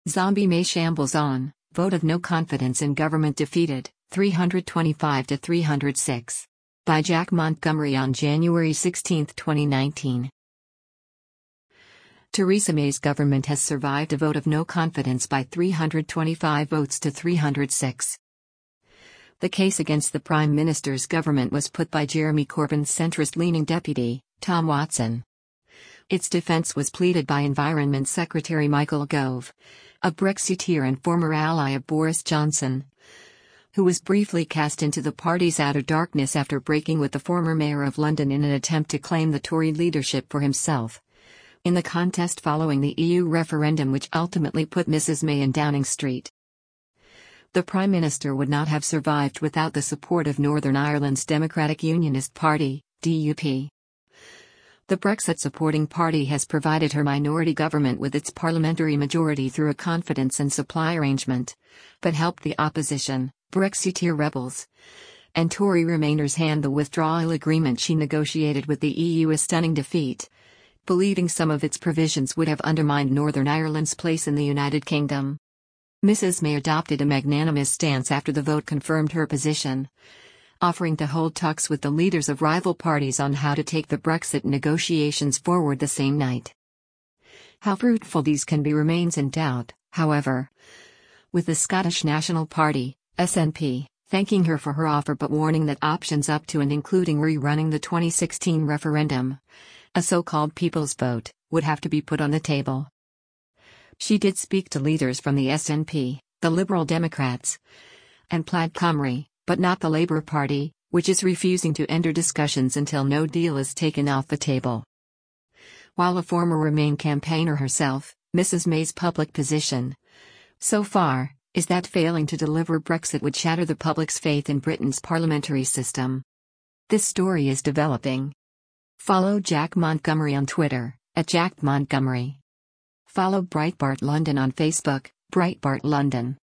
Zombie May shambles on, vote of no confidence in government defeated, 325 to 306. By Jack Montgomery on January 16, 2019. Theresa May's government has survived a vote of no confidence by 325 votes to 306. The case against the Prime Minister's government was put by Jeremy Corbyn's centrist-leaning deputy, Tom Watson. Its defense was pleaded by Environment Secretary Michael Gove, a Brexiteer and former ally of Boris Johnson, who was briefly cast into the party's outer darkness after breaking with the former mayor of London in an attempt to claim the Tory leadership for himself in the contest following the EU referendum, which ultimately put Mrs May in Downing Street. The Prime Minister would not have survived without the support of Northern Ireland's Democratic Unionist Party, DUP. The Brexit-supporting party has provided her minority government with its parliamentary majority through a confidence and supply arrangement, but helped the opposition, Brexiteer rebels, and Tory Remainers hand the withdrawal agreement she negotiated with the EU a stunning defeat, believing some of its provisions would have undermined Northern Ireland's place in the United Kingdom. Mrs May adopted a magnanimous stance after the vote confirmed her position, offering to hold talks with the leaders of rival parties on how to take the Brexit negotiations forward the same night. How fruitful these can be remains in doubt, however, with the Scottish National Party, SNP, thanking her for her offer but warning that options up to and including rerunning the 2016 referendum, a so-called people's vote, would have to be put on the table. She did speak to leaders from the SNP, the Liberal Democrats, and Plaid Cymru, but not the Labour Party, which is refusing to enter discussions until no deal is taken off the table. While a former Remain campaigner herself, Mrs May's public position, so far, is that failing to deliver Brexit would shatter the public's faith in Britain's parliamentary system. This story is developing. Follow Jack Montgomery on Twitter, @JackMontgomery. Follow Breitbart London on Facebook, Breitbart London.